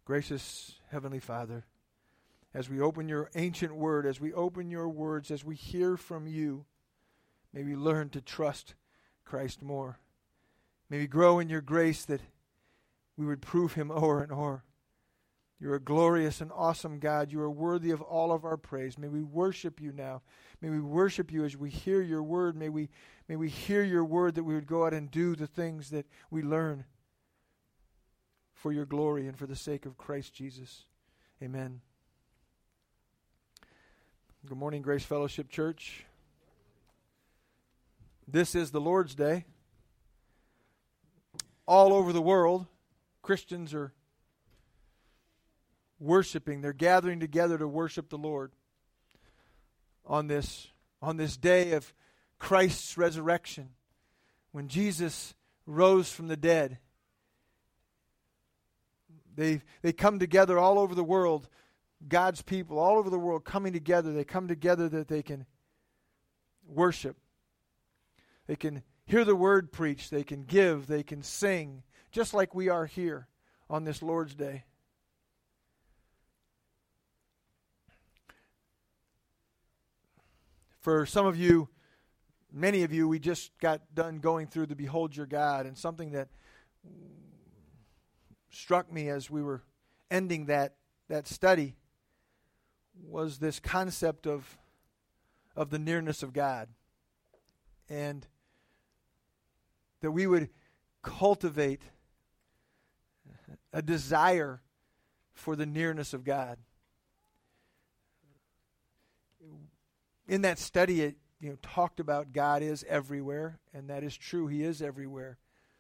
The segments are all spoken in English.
Gracious Heavenly Father, as we open your ancient word, as we open your words, as we hear from you, may we learn to trust Christ more. May we grow in your grace that we would prove him o'er and o'er. You're a glorious and awesome God. You are worthy of all of our praise. May we worship you now. May we worship you as we hear your word. May we hear your word, that we would go out and do the things that we learn for your glory and for the sake of Christ Jesus. Amen. Good morning, Grace Fellowship Church. This is the Lord's Day. All over the world, Christians are worshiping. They're gathering together to worship the Lord on this day of Christ's resurrection, when Jesus rose from the dead. They come together all over the world, God's people all over the world coming together. They come together that they can worship. They can hear the word preached. They can give. They can sing, just like we are here on this Lord's Day. For some of you, many of you, we just got done going through the Behold Your God, and something that struck me as we were ending that study was this concept of the nearness of God, and that we would cultivate a desire for the nearness of God. In that study, it talked about God is everywhere, and that is true. He is everywhere.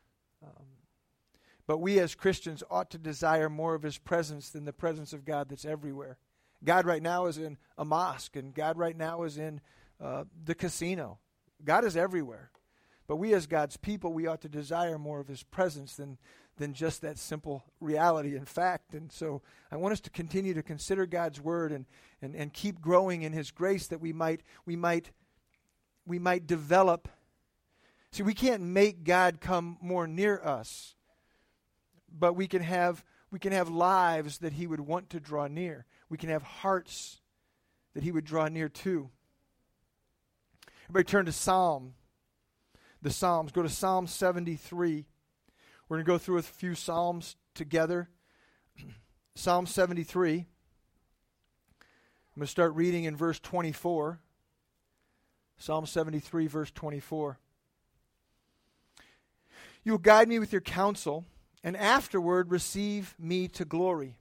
But we as Christians ought to desire more of his presence than the presence of God that's everywhere. God right now is in a mosque, and God right now is in the casino. God is everywhere. But we as God's people, we ought to desire more of his presence than just that simple reality and fact. And so I want us to continue to consider God's word and keep growing in his grace, that we might develop. See, we can't make God come more near us, but we can have lives that he would want to draw near. We can have hearts that he would draw near to. Everybody turn to the Psalms. Go to Psalm 73. We're going to go through a few Psalms together. Psalm 73. I'm going to start reading in verse 24. Psalm 73, verse 24. You will guide me with your counsel, and afterward receive me to glory.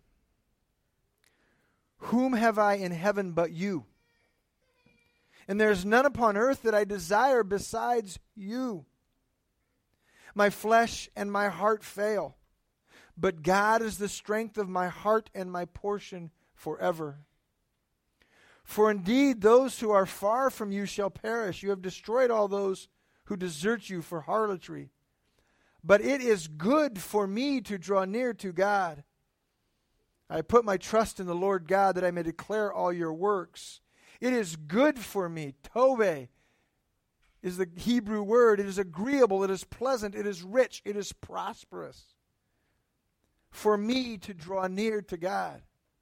Whom have I in heaven but you? And there is none upon earth that I desire besides you. My flesh and my heart fail, but God is the strength of my heart and my portion forever. For indeed those who are far from you shall perish. You have destroyed all those who desert you for harlotry. But it is good for me to draw near to God. I put my trust in the Lord God, that I may declare all your works. It is good for me. Tove is the Hebrew word. It is agreeable. It is pleasant. It is rich. It is prosperous for me to draw near to God.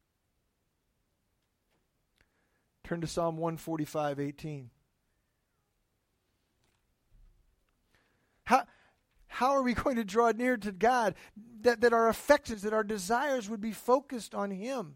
Turn to Psalm 145:18. How are we going to draw near to God? That our affections, that our desires would be focused on him.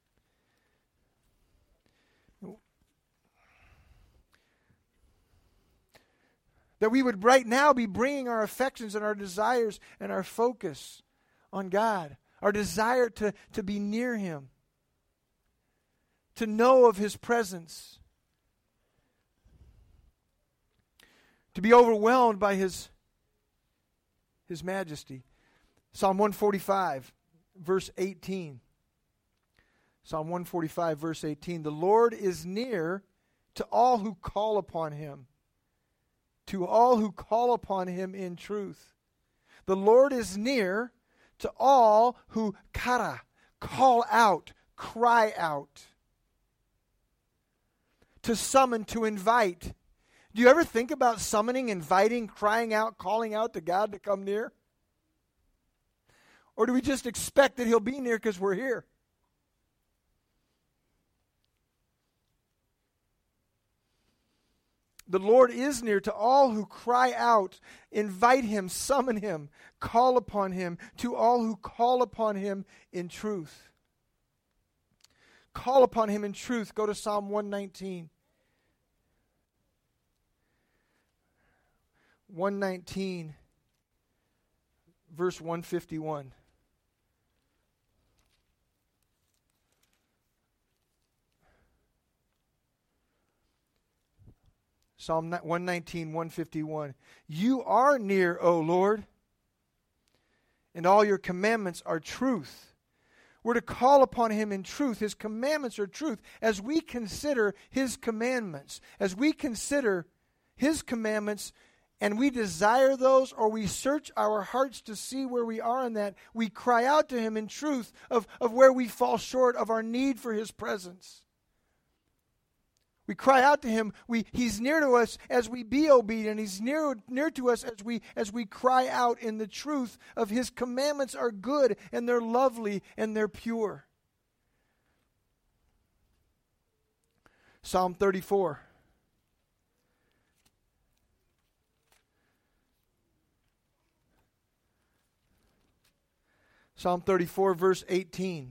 That we would right now be bringing our affections and our desires and our focus on God. Our desire to be near him. To know of his presence. To be overwhelmed by his majesty. Psalm 145, verse 18. Psalm 145, verse 18. The Lord is near to all who call upon him. To all who call upon him in truth. The Lord is near to all who call out, cry out. To summon, to invite. Do you ever think about summoning, inviting, crying out, calling out to God to come near? Or do we just expect that He'll be near because we're here? The Lord is near to all who cry out, invite Him, summon Him, call upon Him, to all who call upon Him in truth. Call upon Him in truth. Go to Psalm 119. 119, verse 151. Psalm 119, 151. You are near, O Lord, and all your commandments are truth. We're to call upon Him in truth. His commandments are truth. As we consider His commandments, as we consider His commandments, and we desire those, or we search our hearts to see where we are in that, we cry out to Him in truth of where we fall short of our need for His presence. We cry out to Him. He's near to us as we be obedient. He's near to us as we cry out in the truth of His commandments are good, and they're lovely, and they're pure. Psalm 34. Psalm 34, verse 18.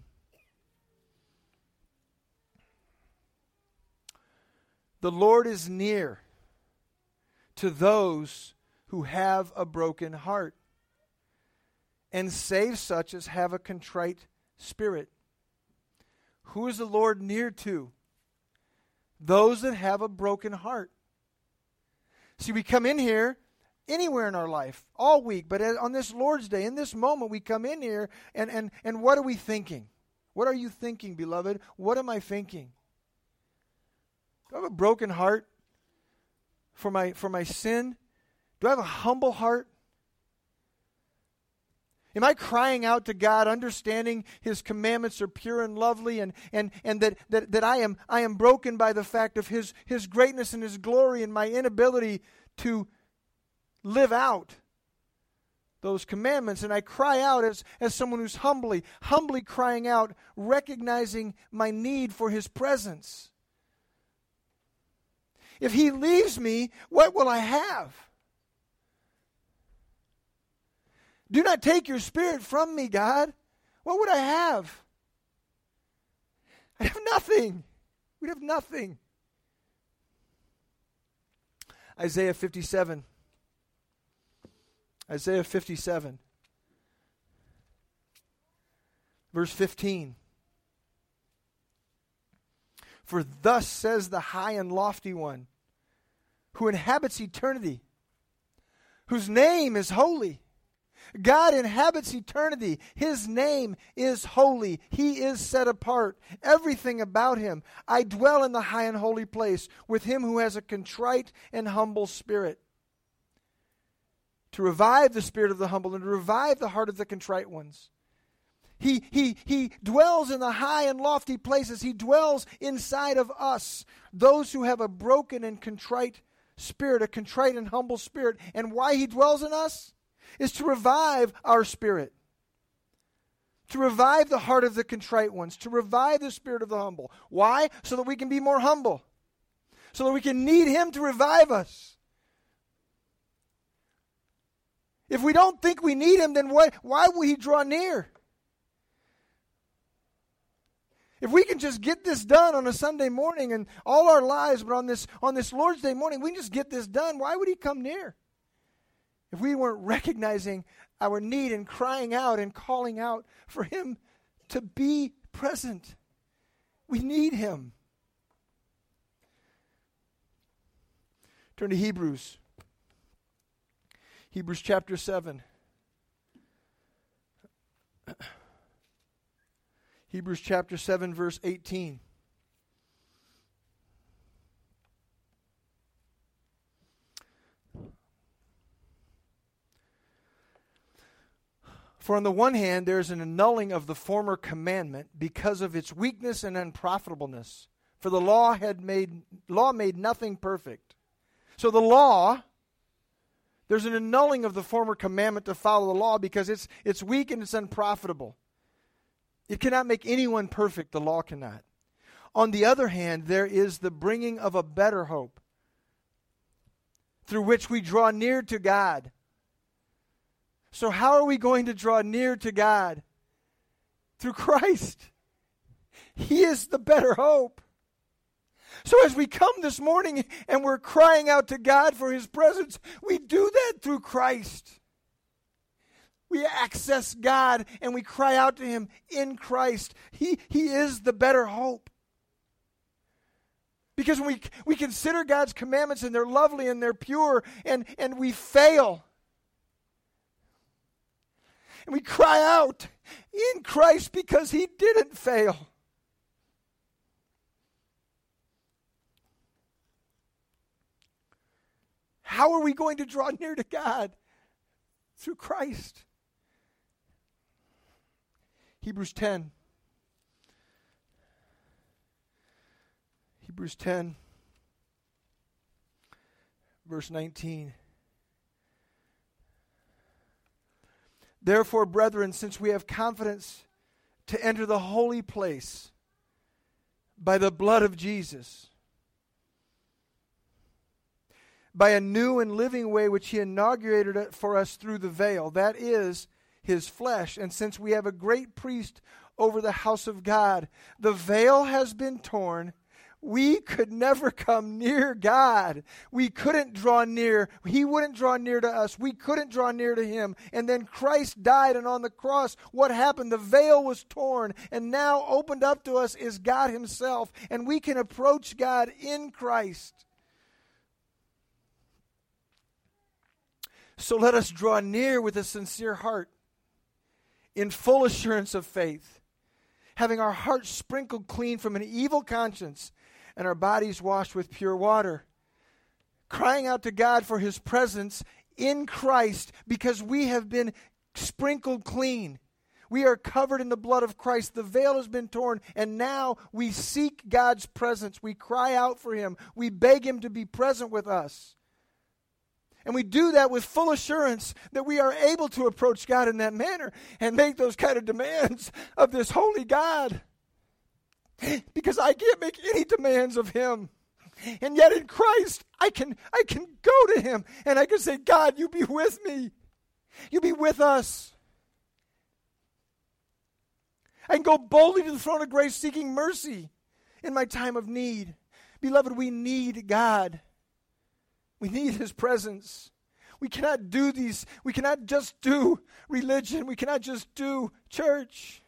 The Lord is near to those who have a broken heart, and save such as have a contrite spirit. Who is the Lord near to? Those that have a broken heart. See, we come in here anywhere in our life, all week, but on this Lord's Day, in this moment, we come in here, and what are we thinking? What are you thinking, beloved? What am I thinking? Do I have a broken heart for my sin? Do I have a humble heart? Am I crying out to God, understanding His commandments are pure and lovely, and that I am broken by the fact of His greatness and His glory, and my inability to live out those commandments? And I cry out as someone who's humbly crying out, recognizing my need for His presence. If He leaves me, what will I have? Do not take your Spirit from me, God. What would I have? I'd have nothing. We'd have nothing. Isaiah 57. Isaiah 57. Verse 15. For thus says the high and lofty one, who inhabits eternity, whose name is holy. God inhabits eternity. His name is holy. He is set apart. Everything about Him. I dwell in the high and holy place with Him who has a contrite and humble spirit, to revive the spirit of the humble and to revive the heart of the contrite ones. He dwells in the high and lofty places. He dwells inside of us, those who have a broken and contrite spirit, a contrite and humble spirit. And why He dwells in us is to revive our spirit, to revive the heart of the contrite ones, to revive the spirit of the humble. Why? So that we can be more humble, so that we can need Him to revive us. If we don't think we need Him, then why will He draw near? If we can just get this done on a Sunday morning and all our lives, but on this Lord's Day morning, we can just get this done, why would He come near? If we weren't recognizing our need and crying out and calling out for Him to be present. We need Him. Turn to Hebrews. Hebrews chapter 7. Hebrews chapter 7, verse 18. For on the one hand, there is an annulling of the former commandment because of its weakness and unprofitableness. For the law made nothing perfect. So the law There's an annulling of the former commandment to follow the law because it's weak and it's unprofitable. It cannot make anyone perfect. The law cannot. On the other hand, there is the bringing of a better hope through which we draw near to God. So how are we going to draw near to God? Through Christ. He is the better hope. So as we come this morning and we're crying out to God for His presence, we do that through Christ. We access God and we cry out to Him in Christ. He is the better hope. Because when we consider God's commandments and they're lovely and they're pure and we fail. And we cry out in Christ because He didn't fail. How are we going to draw near to God? Through Christ. Hebrews 10. Hebrews 10, verse 19. Therefore, brethren, since we have confidence to enter the holy place by the blood of Jesus, by a new and living way which He inaugurated for us through the veil, that is, His flesh. And since we have a great priest over the house of God, the veil has been torn. We could never come near God. We couldn't draw near. He wouldn't draw near to us. We couldn't draw near to Him. And then Christ died, and on the cross, what happened? The veil was torn, and now opened up to us is God Himself, and we can approach God in Christ. So let us draw near with a sincere heart, in full assurance of faith, having our hearts sprinkled clean from an evil conscience, and our bodies washed with pure water, crying out to God for His presence in Christ, because we have been sprinkled clean. We are covered in the blood of Christ. The veil has been torn, and now we seek God's presence. We cry out for Him. We beg Him to be present with us. And we do that with full assurance that we are able to approach God in that manner and make those kind of demands of this holy God. Because I can't make any demands of Him. And yet in Christ, I can go to Him and I can say, God, You be with me. You be with us. I can go boldly to the throne of grace seeking mercy in my time of need. Beloved, we need God. We need His presence. We cannot do these. We cannot just do religion. We cannot just do church.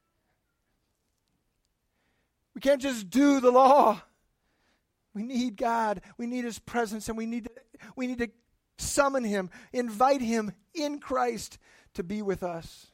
We can't just do the law. We need God. We need His presence, and we need to summon Him, invite Him in Christ to be with us.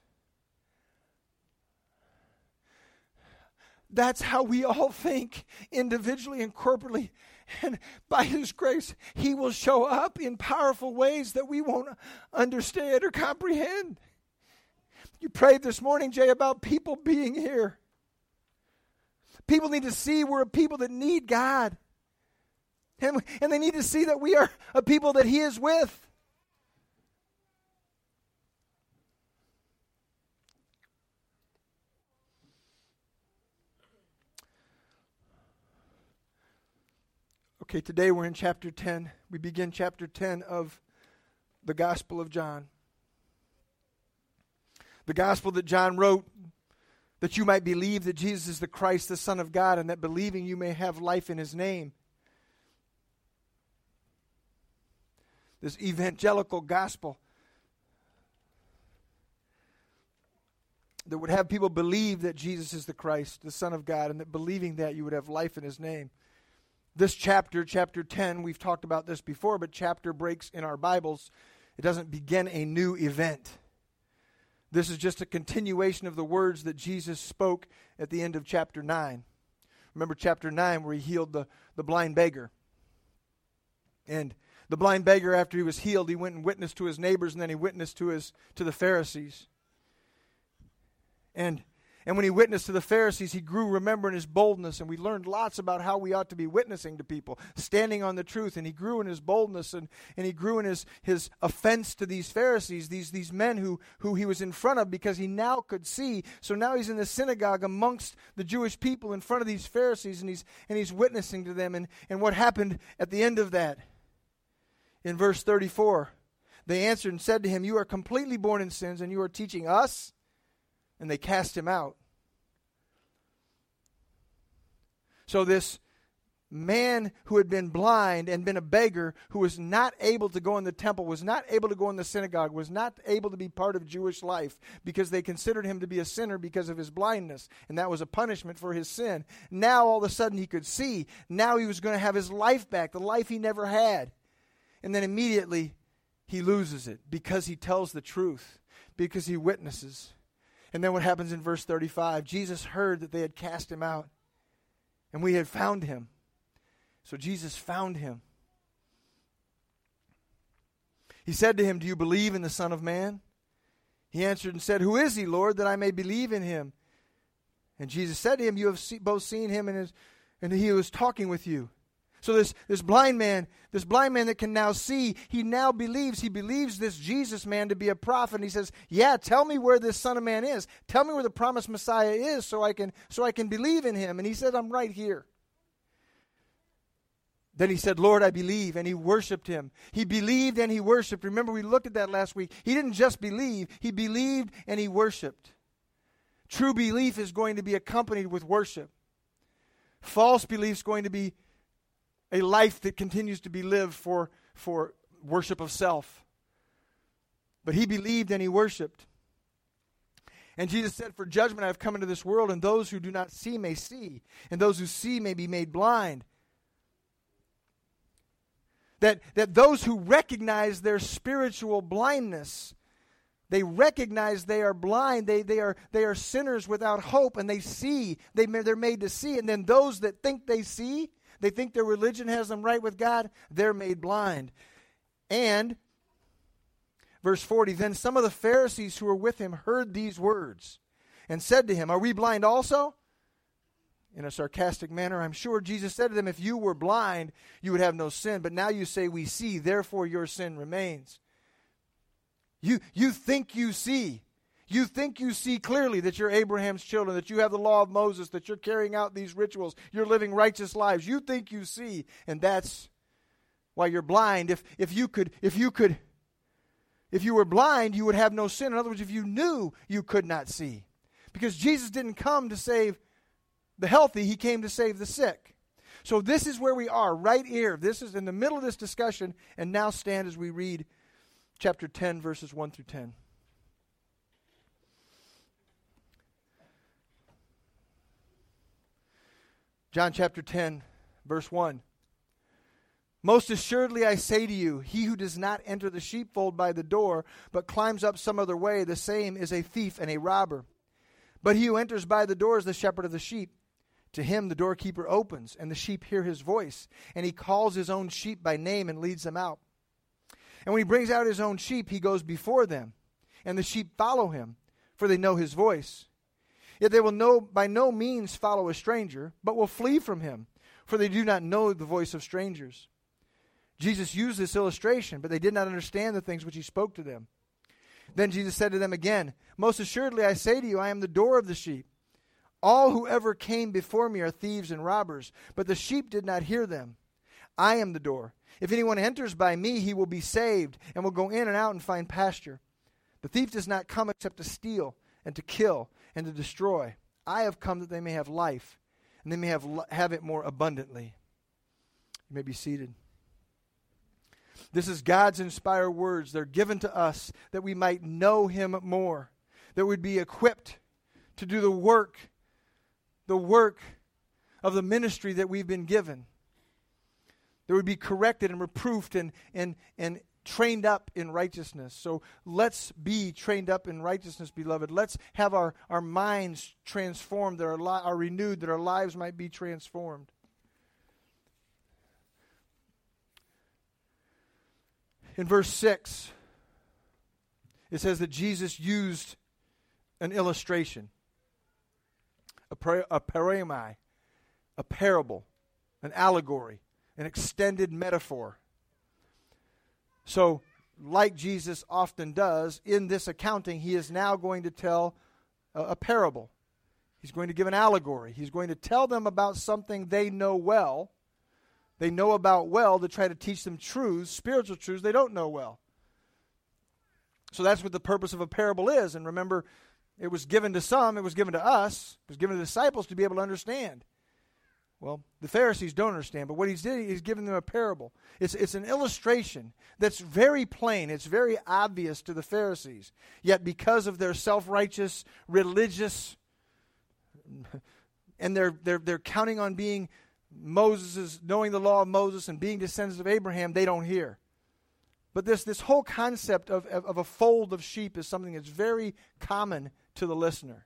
That's how we all think, individually and corporately. And by His grace, He will show up in powerful ways that we won't understand or comprehend. You prayed this morning, Jay, about people being here. People need to see we're a people that need God. And they need to see that we are a people that He is with. Okay, today we're in chapter 10. We begin chapter 10 of the Gospel of John. The Gospel that John wrote, that you might believe that Jesus is the Christ, the Son of God, and that believing you may have life in His name. This evangelical gospel that would have people believe that Jesus is the Christ, the Son of God, and that believing that you would have life in His name. This chapter, chapter 10, we've talked about this before, but chapter breaks in our Bibles. It doesn't begin a new event. This is just a continuation of the words that Jesus spoke at the end of chapter 9. Remember chapter 9 where He healed the blind beggar. And the blind beggar, after he was healed, he went and witnessed to his neighbors, and then he witnessed to the Pharisees. And And when he witnessed to the Pharisees, he grew, remembering his boldness. And we learned lots about how we ought to be witnessing to people, standing on the truth. And he grew in his boldness, and he grew in his offense to these Pharisees, these men who he was in front of, because he now could see. So now he's in the synagogue amongst the Jewish people in front of these Pharisees, and he's witnessing to them. And what happened at the end of that? In verse 34, they answered and said to him, "You are completely born in sins, and you are teaching us?" And they cast him out. So this man who had been blind and been a beggar, who was not able to go in the temple, was not able to go in the synagogue, was not able to be part of Jewish life because they considered him to be a sinner because of his blindness, and that was a punishment for his sin. Now all of a sudden he could see. Now he was going to have his life back, the life he never had. And then immediately he loses it because he tells the truth, because he witnesses. And then what happens in verse 35? Jesus heard that they had cast him out, and we had found him. So Jesus found him. He said to him, "Do you believe in the Son of Man?" He answered and said, "Who is he, Lord, that I may believe in him?" And Jesus said to him, "You have both seen him, and he was talking with you." So this blind man that can now see, he now believes. He believes this Jesus man to be a prophet. And he says, "Yeah, tell me where this Son of Man is. Tell me where the promised Messiah is, so I can believe in him." And he said, "I'm right here." Then he said, "Lord, I believe," and he worshiped him. He believed and he worshiped. Remember, we looked at that last week. He didn't just believe, he believed and he worshiped. True belief is going to be accompanied with worship. False belief is going to be a life that continues to be lived for worship of self. But he believed and he worshiped. And Jesus said, "For judgment I have come into this world, and those who do not see may see, and those who see may be made blind." That those who recognize their spiritual blindness, they recognize they are blind, they are sinners without hope, and they see, they're made to see. And then those that think they see, they think their religion has them right with God, they're made blind. And, verse 40, then some of the Pharisees who were with him heard these words and said to him, "Are we blind also?" In a sarcastic manner, I'm sure Jesus said to them, "If you were blind, you would have no sin. But now you say, 'We see,' therefore your sin remains." You think you see. You think you see clearly that you're Abraham's children, that you have the law of Moses, that you're carrying out these rituals, you're living righteous lives. You think you see, and that's why you're blind. If you were blind, you would have no sin. In other words, if you knew, you could not see. Because Jesus didn't come to save the healthy, he came to save the sick. So this is where we are, right here. This is in the middle of this discussion, and now stand as we read chapter 10, verses 1 through 10. John chapter 10, verse 1. "Most assuredly I say to you, he who does not enter the sheepfold by the door, but climbs up some other way, the same is a thief and a robber. But he who enters by the door is the shepherd of the sheep. To him the doorkeeper opens, and the sheep hear his voice, and he calls his own sheep by name and leads them out. And when he brings out his own sheep, he goes before them, and the sheep follow him, for they know his voice. Yet they will by no means follow a stranger, but will flee from him, for they do not know the voice of strangers." Jesus used this illustration, but they did not understand the things which he spoke to them. Then Jesus said to them again, "Most assuredly I say to you, I am the door of the sheep. All who ever came before me are thieves and robbers, but the sheep did not hear them. I am the door. If anyone enters by me, he will be saved, and will go in and out and find pasture. The thief does not come except to steal, and to kill, and to destroy. I have come that they may have life, and they may have it more abundantly." You may be seated. This is God's inspired words. They're given to us that we might know him more, that we'd be equipped to do the work of the ministry that we've been given, that would be corrected and reproofed and trained up in righteousness. So let's be trained up in righteousness, beloved. Let's have our minds transformed, that are renewed, that our lives might be transformed. In verse 6, it says that Jesus used an illustration. a paremai, a parable, an allegory, an extended metaphor. So, like Jesus often does, in this accounting, he is now going to tell a parable. He's going to give an allegory. He's going to tell them about something they know well. They know about well to try to teach them truths, spiritual truths they don't know well. So that's what the purpose of a parable is. And remember, it was given to some, it was given to us, it was given to the disciples to be able to understand. Well, the Pharisees don't understand, but what he's doing, he's giving them a parable. It's an illustration that's very plain. It's very obvious to the Pharisees. Yet because of their self-righteous, religious, and they're counting on being Moses, knowing the law of Moses and being descendants of Abraham, they don't hear. But this whole concept of a fold of sheep is something that's very common to the listener.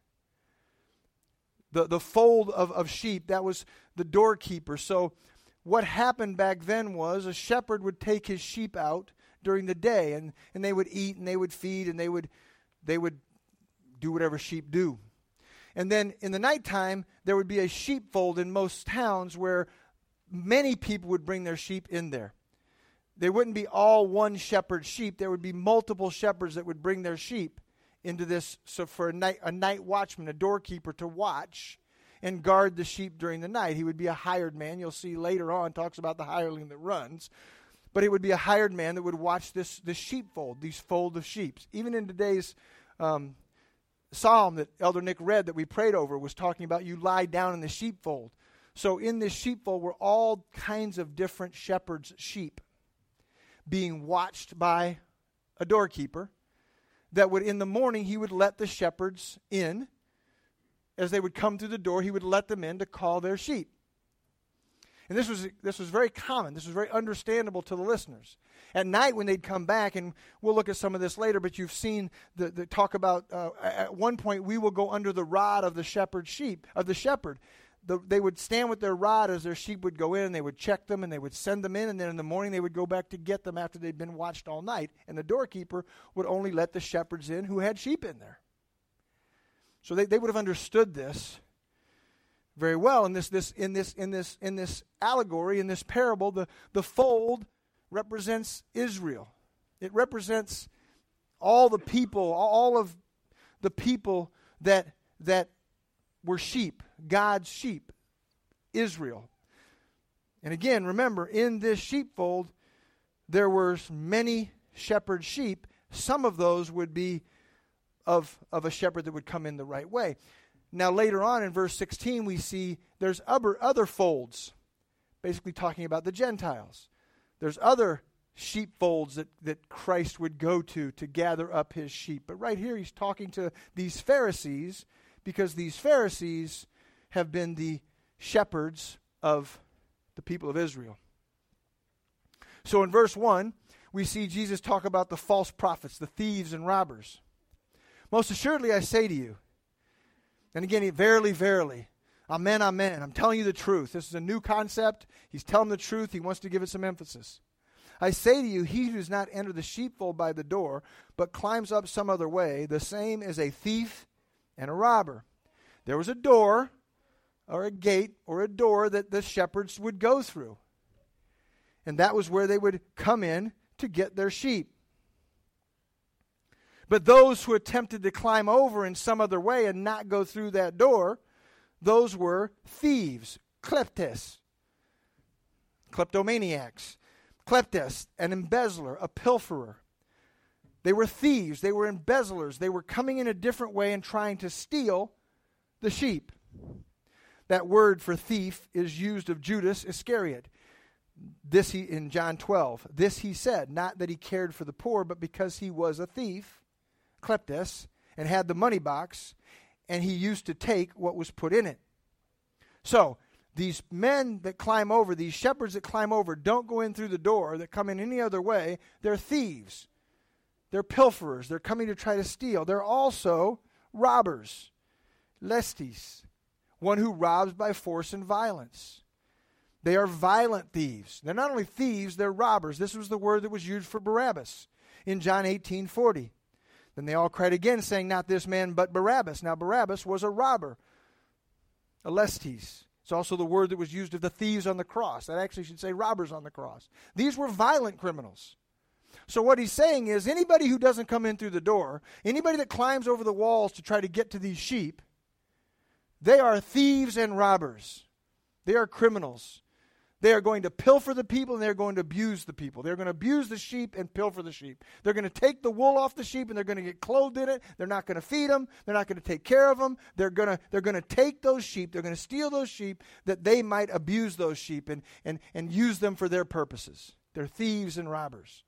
The fold of sheep, that was the doorkeeper. So what happened back then was a shepherd would take his sheep out during the day, and they would eat and they would feed and they would do whatever sheep do. And then in the nighttime, there would be a sheepfold in most towns where many people would bring their sheep in there. They wouldn't be all one shepherd sheep. There would be multiple shepherds that would bring their sheep into this. So for a night watchman, a doorkeeper, to watch and guard the sheep during the night. He would be a hired man. You'll see later on, talks about the hireling that runs. But it would be a hired man that would watch this sheepfold, these fold of sheep. Even in today's psalm that Elder Nick read that we prayed over was talking about you lie down in the sheepfold. So in this sheepfold were all kinds of different shepherds' sheep being watched by a doorkeeper that would, in the morning, he would let the shepherds in. As they would come through the door, he would let them in to call their sheep. And this was very common. This was very understandable to the listeners. At night when they'd come back, and we'll look at some of this later, but you've seen the talk about, at one point, we will go under the rod of the shepherd. They would stand with their rod as their sheep would go in, and they would check them, and they would send them in, and then in the morning they would go back to get them after they'd been watched all night. And the doorkeeper would only let the shepherds in who had sheep in there. So they would have understood this very well. In this allegory, in this parable, the fold represents Israel. It represents all the people, all of the people that were sheep, God's sheep, Israel. And again, remember, in this sheepfold, there were many shepherd sheep. Some of those would be of a shepherd that would come in the right way. Now, later on in verse 16, we see there's other folds, basically talking about the Gentiles. There's other sheepfolds that Christ would go to gather up his sheep. But right here, he's talking to these Pharisees, because these Pharisees have been the shepherds of the people of Israel. So in verse 1, we see Jesus talk about the false prophets, the thieves and robbers. Most assuredly I say to you, and again, verily, verily, amen, amen. I'm telling you the truth. This is a new concept. He's telling the truth. He wants to give it some emphasis. I say to you, he who does not enter the sheepfold by the door, but climbs up some other way, the same is a thief and a robber. There was a door, or a gate, or a door that the shepherds would go through. And that was where they would come in to get their sheep. But those who attempted to climb over in some other way and not go through that door, those were thieves, kleptes, kleptomaniacs. Kleptes, an embezzler, a pilferer. They were thieves. They were embezzlers. They were coming in a different way and trying to steal the sheep. That word for thief is used of Judas Iscariot. This in John 12. This he said, not that he cared for the poor, but because he was a thief, kleptes, and had the money box, and he used to take what was put in it. So, these men that climb over, these shepherds that climb over, don't go in through the door, that come in any other way. They're thieves. They're pilferers. They're coming to try to steal. They're also robbers. Lestes, one who robs by force and violence. They are violent thieves. They're not only thieves, they're robbers. This was the word that was used for Barabbas in John 18:40. Then they all cried again, saying, not this man, but Barabbas. Now Barabbas was a robber. alestes. It's also the word that was used of the thieves on the cross. That actually should say robbers on the cross. These were violent criminals. So what he's saying is anybody who doesn't come in through the door, anybody that climbs over the walls to try to get to these sheep, they are thieves and robbers. They are criminals. They are going to pilfer the people and they're going to abuse the people. They're going to abuse the sheep and pilfer the sheep. They're going to take the wool off the sheep and they're going to get clothed in it. They're not going to feed them. They're not going to take care of them. They're going to take those sheep. They're going to steal those sheep that they might abuse those sheep and use them for their purposes. They're thieves and robbers.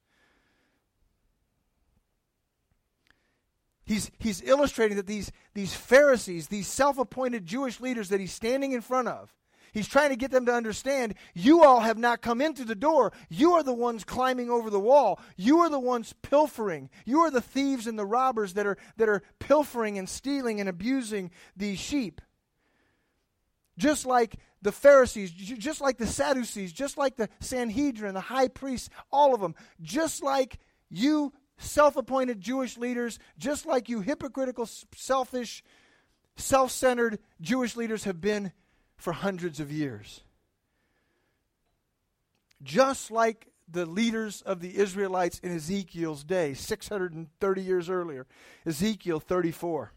He's illustrating that these Pharisees, these self-appointed Jewish leaders that he's standing in front of, he's trying to get them to understand, you all have not come in through the door. You are the ones climbing over the wall. You are the ones pilfering. You are the thieves and the robbers that are pilfering and stealing and abusing these sheep. Just like the Pharisees, just like the Sadducees, just like the Sanhedrin, the high priests, all of them, just like you self-appointed Jewish leaders, just like you hypocritical, selfish, self-centered Jewish leaders have been for hundreds of years. Just like the leaders of the Israelites in Ezekiel's day, 630 years earlier, Ezekiel 34.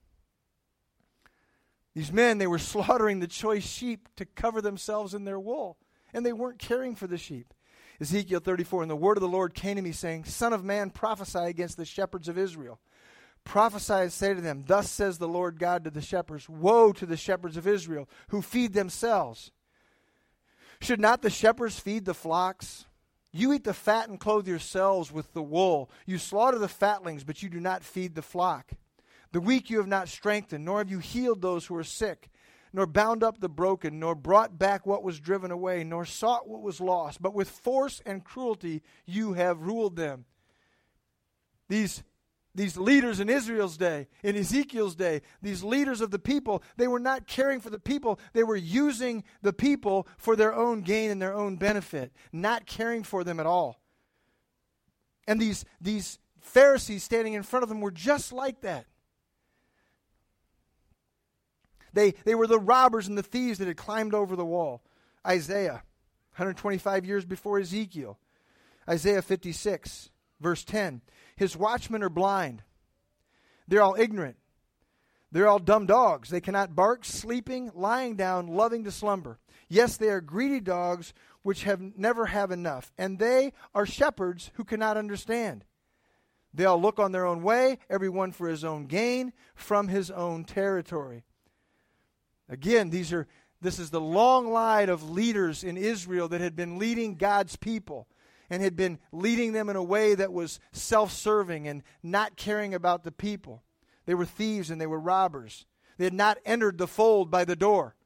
These men, they were slaughtering the choice sheep to cover themselves in their wool, and they weren't caring for the sheep. Ezekiel 34, and the word of the Lord came to me, saying, Son of man, prophesy against the shepherds of Israel. Prophesy and say to them, Thus says the Lord God to the shepherds, Woe to the shepherds of Israel, who feed themselves. Should not the shepherds feed the flocks? You eat the fat and clothe yourselves with the wool. You slaughter the fatlings, but you do not feed the flock. The weak you have not strengthened, nor have you healed those who are sick, nor bound up the broken, nor brought back what was driven away, nor sought what was lost, but with force and cruelty you have ruled them. These leaders in Israel's day, in Ezekiel's day, these leaders of the people, they were not caring for the people. They were using the people for their own gain and their own benefit, not caring for them at all. And these Pharisees standing in front of them were just like that. They were the robbers and the thieves that had climbed over the wall. Isaiah, 125 years before Ezekiel. Isaiah 56, verse 10. His watchmen are blind. They're all ignorant. They're all dumb dogs. They cannot bark, sleeping, lying down, loving to slumber. Yes, they are greedy dogs which never have enough. And they are shepherds who cannot understand. They all look on their own way, everyone for his own gain, from his own territory. Again, this is the long line of leaders in Israel that had been leading God's people and had been leading them in a way that was self-serving and not caring about the people. They were thieves and they were robbers. They had not entered the fold by the door.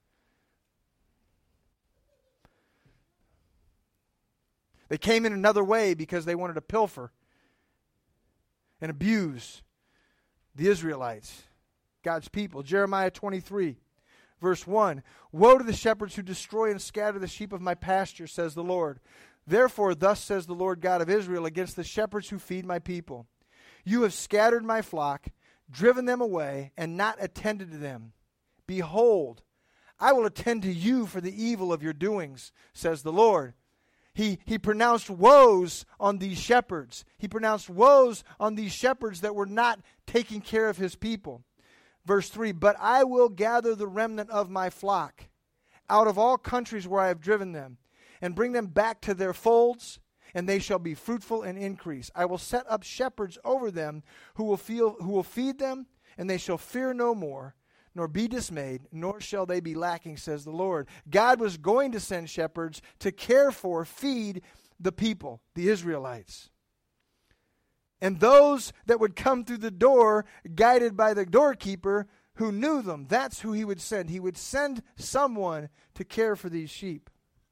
They came in another way because they wanted to pilfer and abuse the Israelites, God's people. Jeremiah 23. Verse 1, Woe to the shepherds who destroy and scatter the sheep of my pasture, says the Lord. Therefore, thus says the Lord God of Israel against the shepherds who feed my people. You have scattered my flock, driven them away, and not attended to them. Behold, I will attend to you for the evil of your doings, says the Lord. He pronounced woes on these shepherds. He pronounced woes on these shepherds that were not taking care of his people. Verse 3, But I will gather the remnant of my flock out of all countries where I have driven them, and bring them back to their folds, and they shall be fruitful and increase. I will set up shepherds over them who will feed them, and they shall fear no more, nor be dismayed, nor shall they be lacking, says the Lord. God was going to send shepherds to care for, feed the people, the Israelites. And those that would come through the door, guided by the doorkeeper who knew them, that's who he would send. He would send someone to care for these sheep.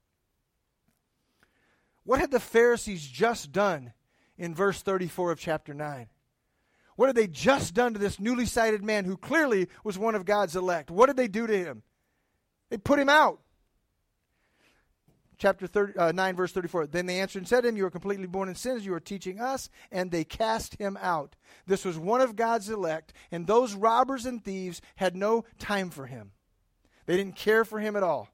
What had the Pharisees just done in verse 34 of chapter 9? What had they just done to this newly sighted man who clearly was one of God's elect? What did they do to him? They put him out. Chapter 9, verse 34. Then they answered and said to him, You are completely born in sins. You are teaching us. And they cast him out. This was one of God's elect, and those robbers and thieves had no time for him. They didn't care for him at all.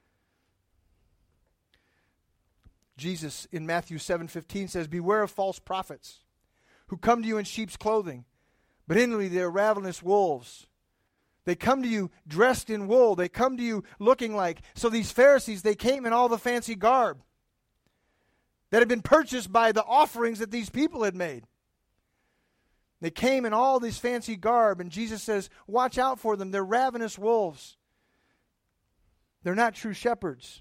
Jesus in Matthew 7:15 says, "Beware of false prophets who come to you in sheep's clothing, but inwardly they are ravenous wolves." They come to you dressed in wool. They come to you looking like. So these Pharisees, they came in all the fancy garb that had been purchased by the offerings that these people had made. They came in all this fancy garb, and Jesus says, watch out for them. They're ravenous wolves. They're not true shepherds.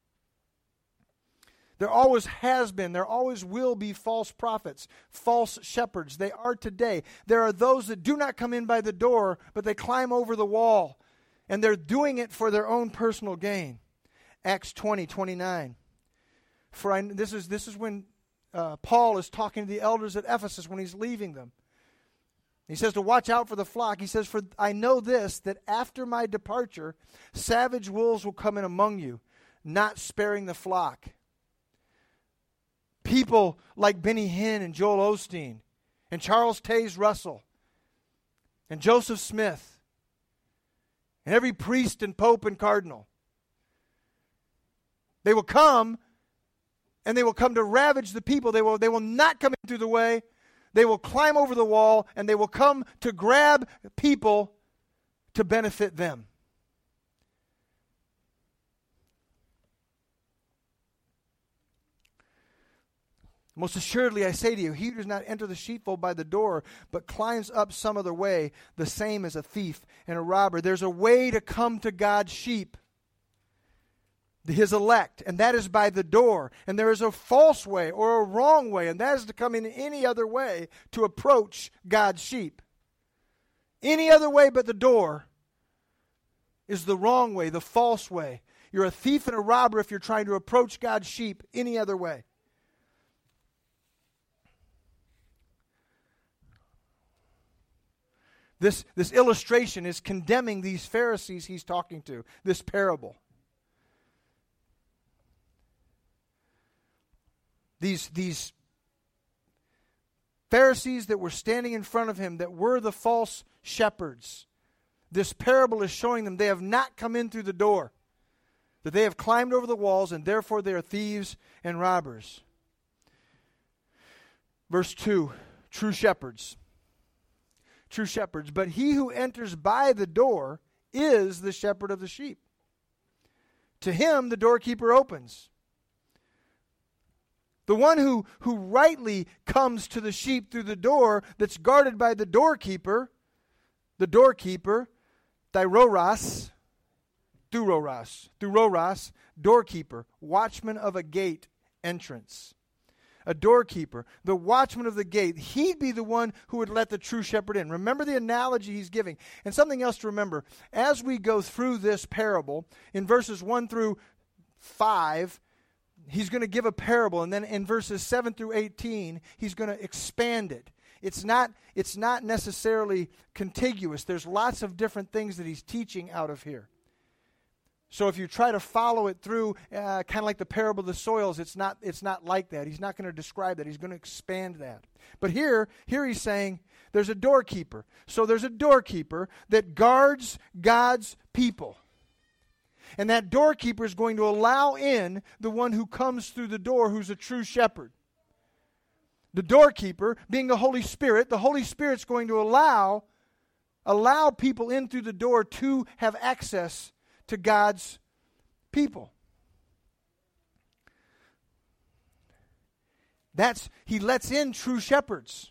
There always has been, there always will be false prophets, false shepherds. They are today. There are those that do not come in by the door, but they climb over the wall, and they're doing it for their own personal gain. Acts 20:29. This is when Paul is talking to the elders at Ephesus when he's leaving them. He says to watch out for the flock. He says, "For I know this, that after my departure, savage wolves will come in among you, not sparing the flock." People like Benny Hinn and Joel Osteen and Charles Taze Russell and Joseph Smith and every priest and pope and cardinal. They will come, and they will come to ravage the people. They will not come in through the way. They will climb over the wall, and they will come to grab people to benefit them. Most assuredly, I say to you, he who does not enter the sheepfold by the door, but climbs up some other way, the same is a thief and a robber. There's a way to come to God's sheep, his elect, and that is by the door. And there is a false way or a wrong way, and that is to come in any other way to approach God's sheep. Any other way but the door is the wrong way, the false way. You're a thief and a robber if you're trying to approach God's sheep any other way. This illustration is condemning these Pharisees he's talking to, this parable. These Pharisees that were standing in front of him that were the false shepherds. This parable is showing them they have not come in through the door, that they have climbed over the walls, and therefore they are thieves and robbers. Verse 2, true shepherds. True shepherds. But he who enters by the door is the shepherd of the sheep. To him the doorkeeper opens. The one who rightly comes to the sheep through the door that's guarded by the doorkeeper, Thuroras, doorkeeper, watchman of a gate entrance. A doorkeeper, the watchman of the gate, he'd be the one who would let the true shepherd in. Remember the analogy he's giving. And something else to remember, as we go through this parable, in verses 1 through 5, he's going to give a parable, and then in verses 7 through 18, he's going to expand it. It's not necessarily contiguous. There's lots of different things that he's teaching out of here. So if you try to follow it through, kind of like the parable of the soils, it's not like that. He's not going to describe that. He's going to expand that. But here he's saying there's a doorkeeper. So there's a doorkeeper that guards God's people. And that doorkeeper is going to allow in the one who comes through the door who's a true shepherd. The doorkeeper, being the Holy Spirit's going to allow people in through the door to have access to God's people. He lets in true shepherds.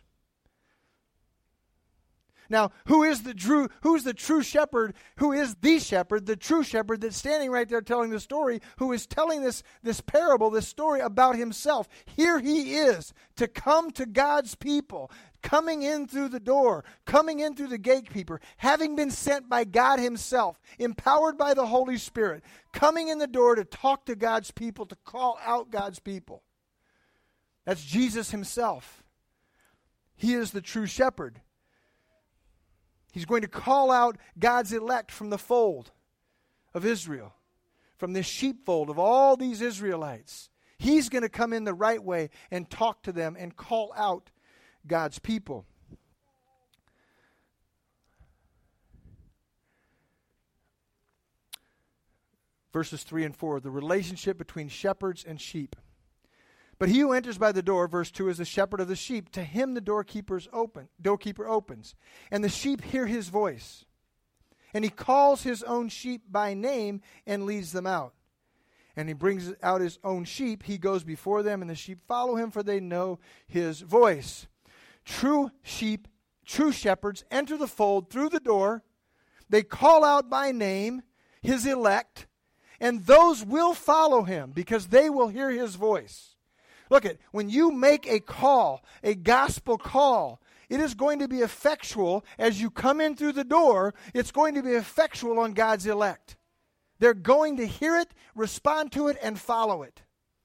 Now, who's the true shepherd? Who is the shepherd? The true shepherd that's standing right there telling the story, who is telling this parable, this story about himself. Here he is to come to God's people, coming in through the door, coming in through the gatekeeper, having been sent by God himself, empowered by the Holy Spirit, coming in the door to talk to God's people, to call out God's people. That's Jesus himself. He is the true shepherd. He's going to call out God's elect from the fold of Israel, from this sheepfold of all these Israelites. He's going to come in the right way and talk to them and call out God's people. Verses 3 and 4, the relationship between shepherds and sheep. But he who enters by the door, verse 2, is the shepherd of the sheep. To him the doorkeeper opens, and the sheep hear his voice. And he calls his own sheep by name and leads them out. And he brings out his own sheep. He goes before them, and the sheep follow him, for they know his voice. True shepherds enter the fold through the door. They call out by name his elect, and those will follow him because they will hear his voice. Look at, when you make a call, a gospel call, it is going to be effectual as you come in through the door. It's going to be effectual on God's elect. They're going to hear it, respond to it, and follow it.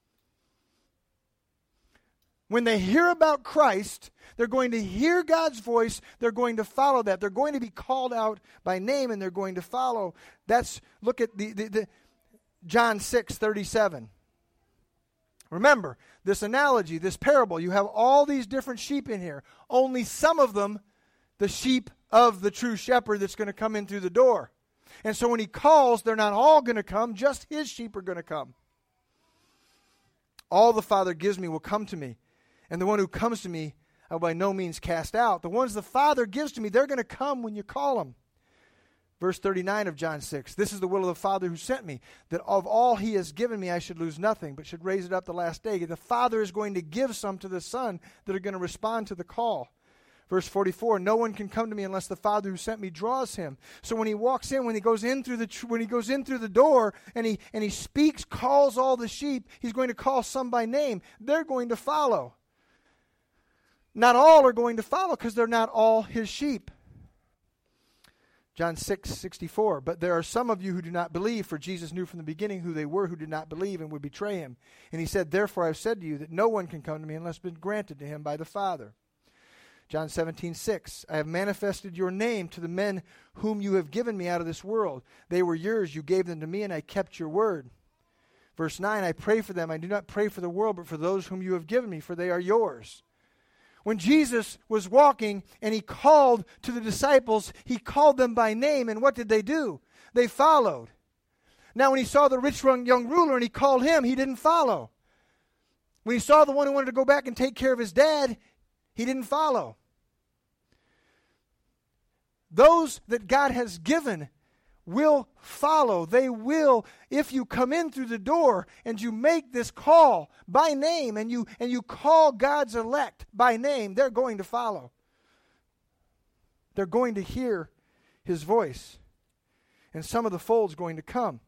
When they hear about Christ, they're going to hear God's voice. They're going to follow that. They're going to be called out by name, and they're going to follow. Look at the John 6:37. Remember, this analogy, this parable, you have all these different sheep in here. Only some of them, the sheep of the true shepherd that's going to come in through the door. And so when he calls, they're not all going to come, just his sheep are going to come. All the Father gives me will come to me, and the one who comes to me I will by no means cast out. The ones the Father gives to me, they're going to come when you call them. Verse 39 of John 6, this is the will of the Father who sent me, that of all he has given me I should lose nothing, but should raise it up the last day. The Father is going to give some to the Son that are going to respond to the call. Verse 44, no one can come to me unless the Father who sent me draws him. So when he walks in, when he goes in through the door and he speaks, calls all the sheep, he's going to call some by name. They're going to follow. Not all are going to follow because they're not all his sheep. John 6:64, but there are some of you who do not believe, for Jesus knew from the beginning who they were who did not believe and would betray him. And he said, therefore I have said to you that no one can come to me unless it's been granted to him by the Father. John 17:6, I have manifested your name to the men whom you have given me out of this world. They were yours, you gave them to me, and I kept your word. Verse 9, I pray for them. I do not pray for the world, but for those whom you have given me, for they are yours. When Jesus was walking and he called to the disciples, he called them by name, and what did they do? They followed. Now when he saw the rich young ruler and he called him, he didn't follow. When he saw the one who wanted to go back and take care of his dad, he didn't follow. Those that God has given will follow. They will, if you come in through the door and you make this call by name and you call God's elect by name, they're going to follow. They're going to hear his voice. And some of the fold's going to come.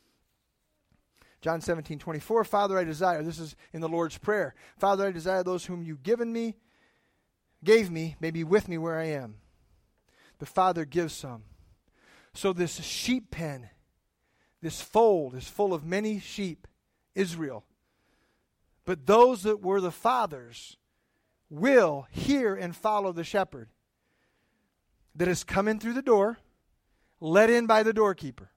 John 17:24, Father, I desire, this is in the Lord's Prayer, Father, I desire those whom you gave me, may be with me where I am. The Father gives some. So this sheep pen, this fold is full of many sheep, Israel. But those that were the Father's will hear and follow the shepherd that has come in through the door, let in by the doorkeeper.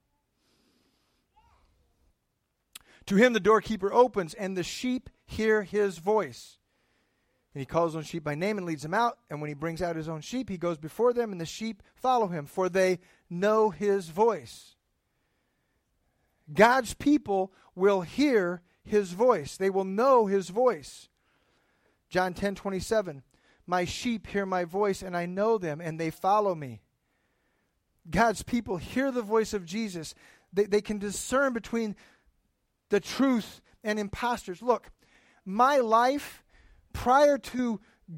To him the doorkeeper opens, and the sheep hear his voice. And he calls his own sheep by name and leads them out. And when he brings out his own sheep, he goes before them, and the sheep follow him, for they know his voice. God's people will hear his voice. They will know his voice. John 10:27, my sheep hear my voice, and I know them, and they follow me. God's people hear the voice of Jesus. They can discern between the truth and imposters. Look, my life prior to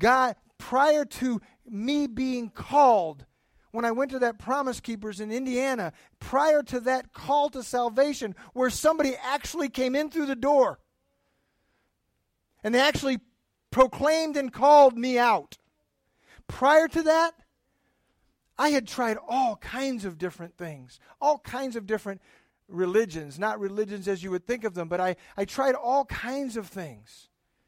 me being called, when I went to that Promise Keepers in Indiana, prior to that call to salvation, where somebody actually came in through the door and they actually proclaimed and called me out. Prior to that, I had tried all kinds of different things, all kinds of different religions, not religions as you would think of them, but I tried all kinds of things.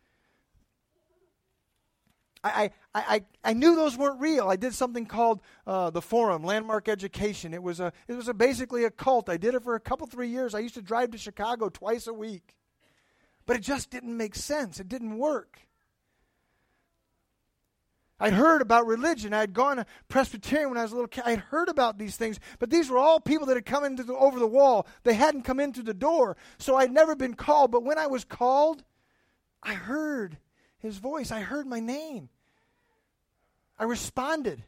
I knew those weren't real. I did something called the Forum, Landmark Education. It was basically a cult. I did it for 3 years. I used to drive to Chicago twice a week. But it just didn't make sense. It didn't work. I'd heard about religion. I'd gone to Presbyterian when I was a little kid. I'd heard about these things, but these were all people that had come over the wall. They hadn't come in through the door, so I'd never been called. But when I was called, I heard his voice. I heard my name. I responded.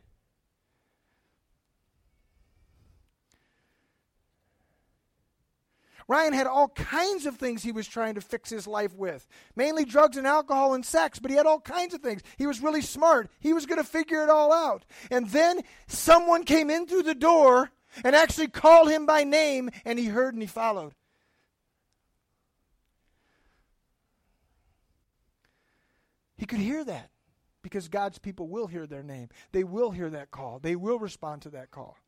Ryan had all kinds of things he was trying to fix his life with. Mainly drugs and alcohol and sex, but he had all kinds of things. He was really smart. He was going to figure it all out. And then someone came in through the door and actually called him by name, and he heard and he followed. He could hear that because God's people will hear their name. They will hear that call. They will respond to that call.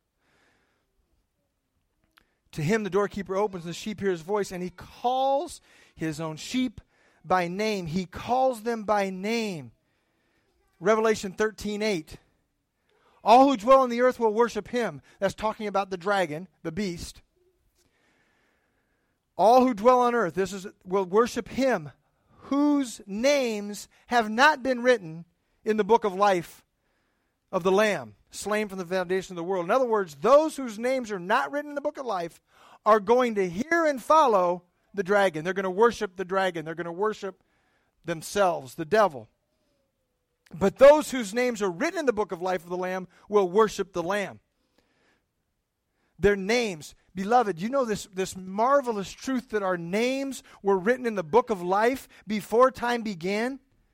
To him the doorkeeper opens, the sheep hear his voice, and he calls his own sheep by name. He calls them by name. Revelation 13:8. All who dwell on the earth will worship him. That's talking about the dragon, the beast. All who dwell on earth will worship him, whose names have not been written in the book of life of the Lamb, slain from the foundation of the world. In other words, those whose names are not written in the book of life are going to hear and follow the dragon. They're going to worship the dragon. They're going to worship themselves, the devil. But those whose names are written in the book of life of the Lamb will worship the Lamb. Their names, beloved, you know this marvelous truth that our names were written in the book of life before time began?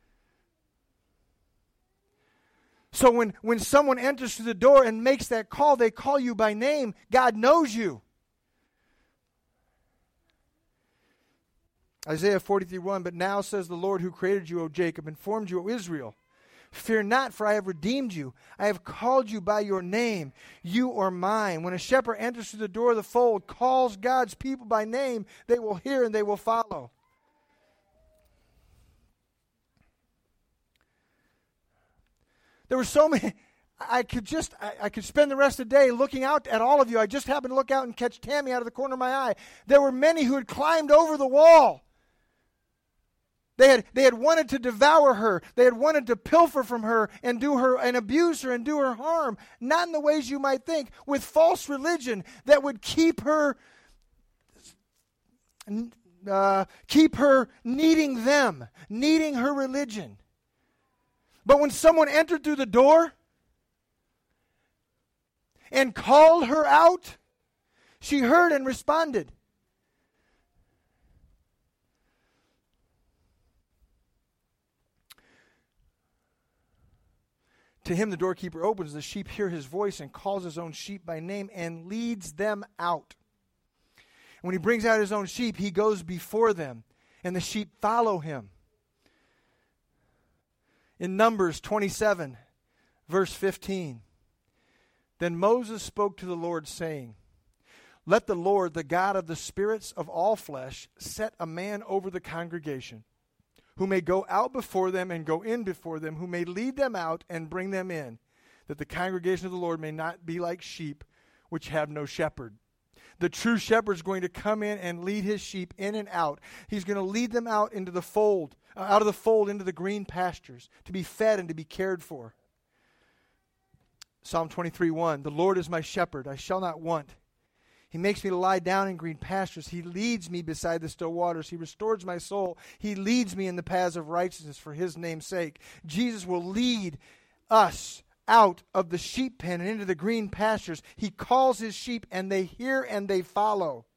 So when someone enters through the door and makes that call, they call you by name. God knows you. Isaiah 43:1, but now says the Lord who created you, O Jacob, and formed you, O Israel. Fear not, for I have redeemed you. I have called you by your name. You are mine. When a shepherd enters through the door of the fold, calls God's people by name, they will hear and they will follow. There were so many. I could spend the rest of the day looking out at all of you. I just happened to look out and catch Tammy out of the corner of my eye. There were many who had climbed over the wall. They had wanted to devour her. They had wanted to pilfer from her and do her and abuse her and do her harm. Not in the ways you might think, with false religion that would keep her needing them, needing her religion. But when someone entered through the door and called her out, she heard and responded. To him the doorkeeper opens, the sheep hear his voice and calls his own sheep by name and leads them out. And when he brings out his own sheep, he goes before them, and the sheep follow him. In Numbers 27, verse 15, then Moses spoke to the Lord, saying, let the Lord, the God of the spirits of all flesh, set a man over the congregation, who may go out before them and go in before them, who may lead them out and bring them in, that the congregation of the Lord may not be like sheep which have no shepherd. The true shepherd is going to come in and lead his sheep in and out. He's going to lead them out into the fold, out of the fold into the green pastures, to be fed and to be cared for. Psalm 23:1, the Lord is my shepherd, I shall not want. He makes me to lie down in green pastures. He leads me beside the still waters. He restores my soul. He leads me in the paths of righteousness for his name's sake. Jesus will lead us out of the sheep pen and into the green pastures. He calls his sheep, and they hear and they follow.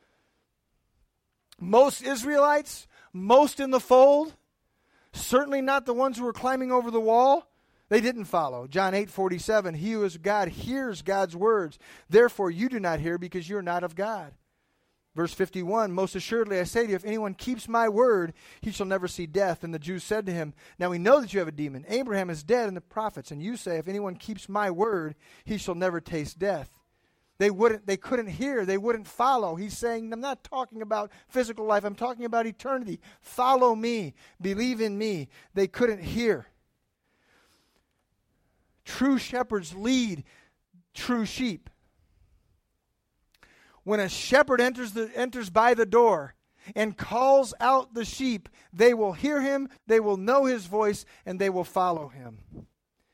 Most Israelites, most in the fold, certainly not the ones who were climbing over the wall, they didn't follow. John 8:47, he who is God hears God's words. Therefore you do not hear, because you are not of God. Verse 51, most assuredly I say to you, if anyone keeps my word, he shall never see death. And the Jews said to him, now we know that you have a demon. Abraham is dead and the prophets. And you say, if anyone keeps my word, he shall never taste death. They couldn't hear. They wouldn't follow. He's saying, I'm not talking about physical life. I'm talking about eternity. Follow me. Believe in me. They couldn't hear. True shepherds lead true sheep. When a shepherd enters by the door and calls out the sheep, they will hear him, they will know his voice, and they will follow him.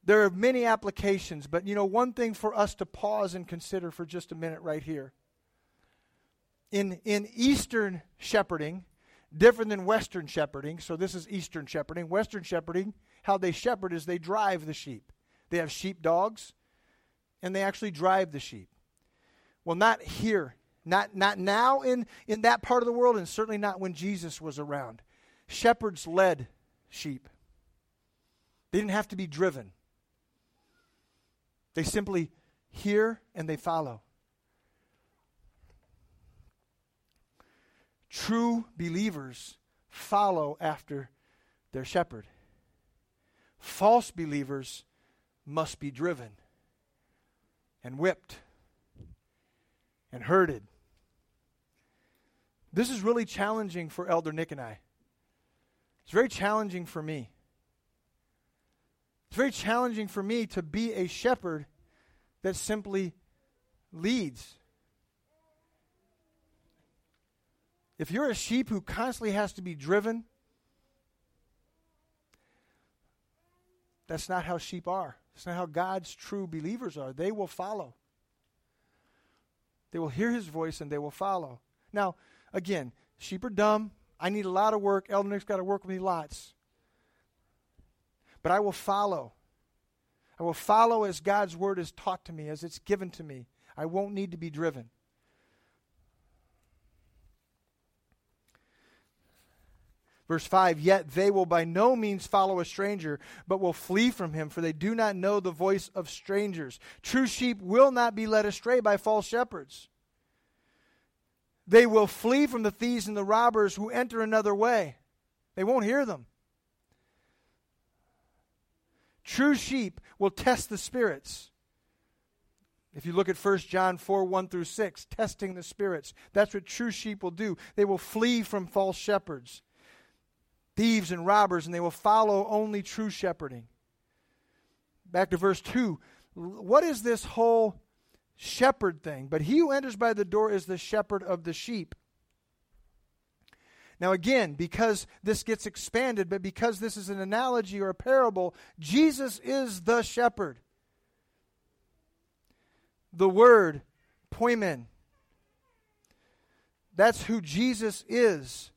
There are many applications, but one thing for us to pause and consider for just a minute right here. In Eastern shepherding, different than Western shepherding, so this is Eastern shepherding. Western shepherding, how they shepherd is they drive the sheep. They have sheep dogs, and they actually drive the sheep. Well, not here. Not now in that part of the world, and certainly not when Jesus was around. Shepherds led sheep. They didn't have to be driven. They simply hear and they follow. True believers follow after their shepherd. False believers must be driven and whipped and herded. This is really challenging for Elder Nick and I. It's very challenging for me. It's very challenging for me to be a shepherd that simply leads. If you're a sheep who constantly has to be driven, that's not how sheep are. It's not how God's true believers are. They will follow. They will hear his voice and they will follow. Now, again, sheep are dumb. I need a lot of work. Elder Nick's got to work with me lots. But I will follow. I will follow as God's word is taught to me, as it's given to me. I won't need to be driven. Verse 5, yet they will by no means follow a stranger, but will flee from him, for they do not know the voice of strangers. True sheep will not be led astray by false shepherds. They will flee from the thieves and the robbers who enter another way. They won't hear them. True sheep will test the spirits. If you look at 1 John 4, 1 through 6, testing the spirits. That's what true sheep will do. They will flee from false shepherds, thieves and robbers, and they will follow only true shepherding. Back to verse 2. What is this whole shepherd thing? But he who enters by the door is the shepherd of the sheep. Now again, because this gets expanded, but because this is an analogy or a parable, Jesus is the shepherd. The word, poimen. That's who Jesus is.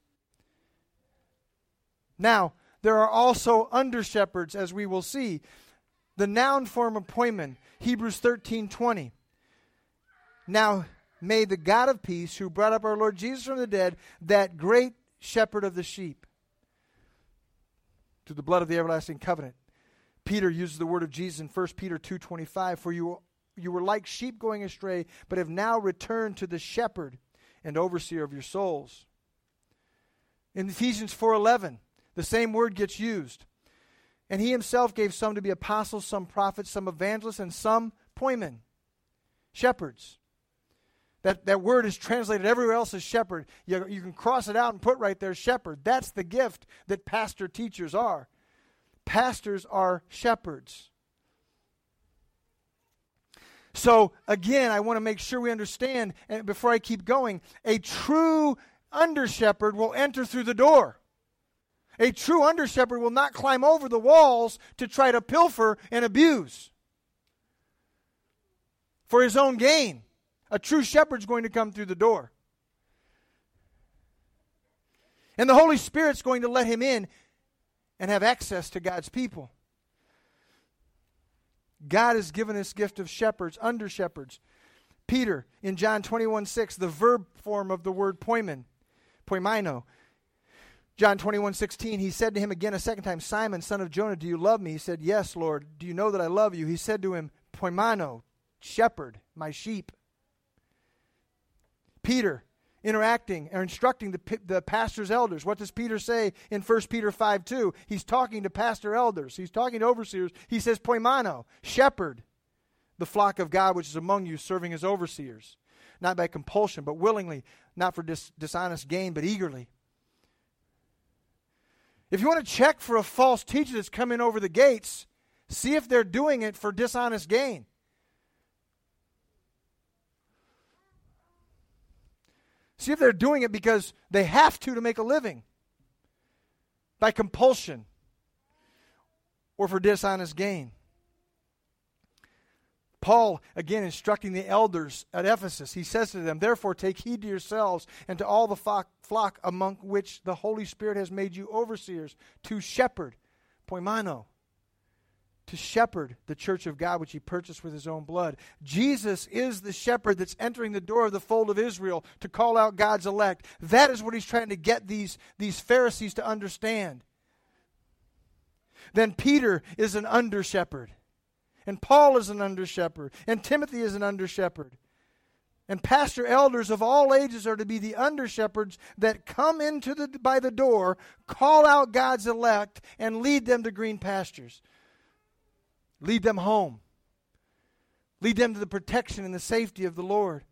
Now, there are also under-shepherds, as we will see. The noun form of poimen, Hebrews 13:20. Now, may the God of peace, who brought up our Lord Jesus from the dead, that great shepherd of the sheep, through the blood of the everlasting covenant. Peter uses the word of Jesus in 1 Peter 2:25, for you were like sheep going astray, but have now returned to the shepherd and overseer of your souls. In Ephesians 4:11, the same word gets used. And he himself gave some to be apostles, some prophets, some evangelists, and some poimen, shepherds. That word is translated everywhere else as shepherd. You can cross it out and put right there, shepherd. That's the gift that pastor teachers are. Pastors are shepherds. So, again, I want to make sure we understand, and before I keep going, a true under-shepherd will enter through the door. A true under-shepherd will not climb over the walls to try to pilfer and abuse for his own gain. A true shepherd's going to come through the door. And the Holy Spirit's going to let him in and have access to God's people. God has given this gift of shepherds, under shepherds. Peter, in John 21:6, the verb form of the word poimen, poimino. John 21:16, he said to him again a second time, Simon, son of Jonah, do you love me? He said, yes, Lord. Do you know that I love you? He said to him, poimano, shepherd, my sheep. Peter, interacting or instructing the pastor's elders. What does Peter say in 1 Peter 5:2? He's talking to pastor elders. He's talking to overseers. He says, poimano, shepherd, the flock of God which is among you, serving as overseers. Not by compulsion, but willingly, not for dishonest gain, but eagerly. If you want to check for a false teacher that's coming over the gates, see if they're doing it for dishonest gain. See if they're doing it because they have to make a living, by compulsion or for dishonest gain. Paul, again, instructing the elders at Ephesus, he says to them, "Therefore take heed to yourselves and to all the flock among which the Holy Spirit has made you overseers, to shepherd," poimano, to shepherd the church of God which he purchased with his own blood. Jesus is the shepherd that's entering the door of the fold of Israel to call out God's elect. That is what he's trying to get these Pharisees to understand. Then Peter is an under-shepherd. And Paul is an under-shepherd. And Timothy is an under-shepherd. And pastor elders of all ages are to be the under-shepherds that come by the door, call out God's elect, and lead them to green pastures. Lead them home. Lead them to the protection and the safety of the Lord.